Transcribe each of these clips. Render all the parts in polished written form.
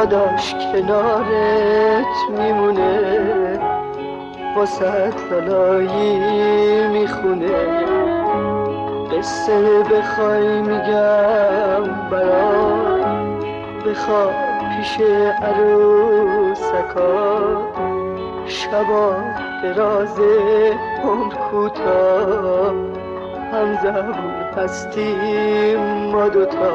داداش کنارت میمونه، واسه لالایی میخونه. قصه بخوای میگم برات، بخواب پیش عروسکا. شبا درازه عمر کوتاه، هم زبون هستیم ما دوتا.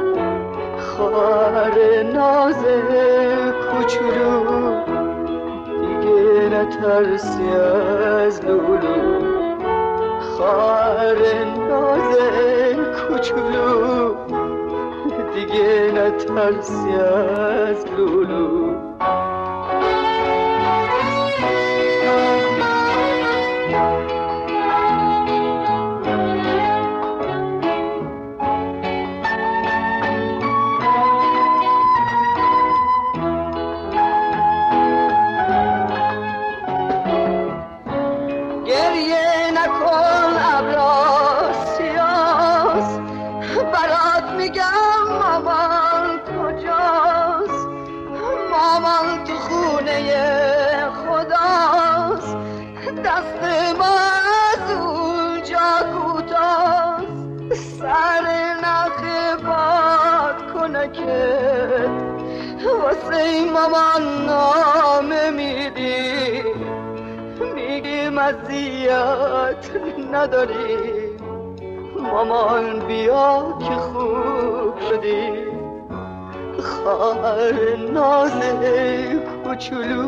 خواهر ناز کوچولو، دیگه نترسی از لولو. خواهر ناز کوچولو، دیگه نترسی از لولو. گریه نکن ابرا سیاست، برات میگم مامان کجاست. مامان تو خونه خداست، دست ما از اونجا کوتاست. سر نخ باد کنکت، واسه مامان نامه میدی. میگیم اذیت نداری، مامان بیا که خوب شدی. خواهر ناز کوچولو،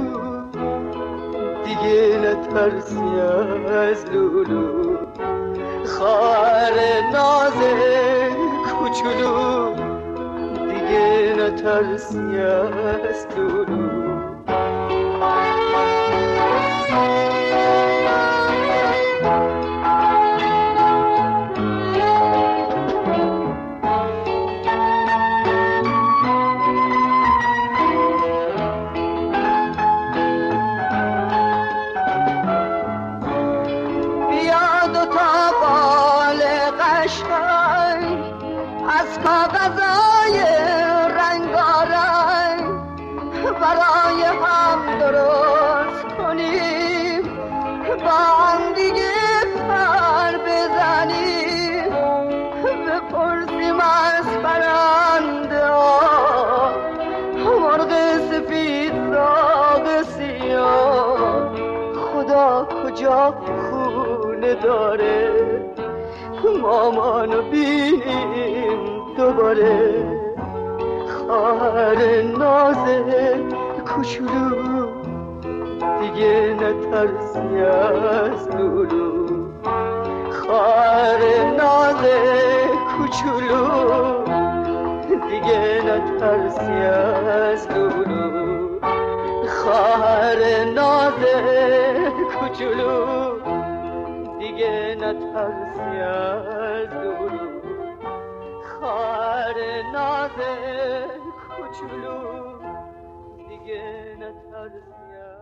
دیگه نترسی از لولو. خواهر ناز کوچولو، دیگه نترسی از لولو. از کاغذای رنگارنگ برای هم درست کنیم، با هم دیگه پر بزنیم. بپرسیم از پرنده ها، مرغ سفید داغ سیاه، خدا کجا خونه داره. مامانو بینیم دوباره. خواهر ناز کوچولو، دیگه نترسی از لولو. خواهر ناز کوچولو، دیگه نترسی از لولو. خواهر ناز کوچولو، دیگه نترسی از لولو. خواهر ناز کوچولو، دیگه نترسی از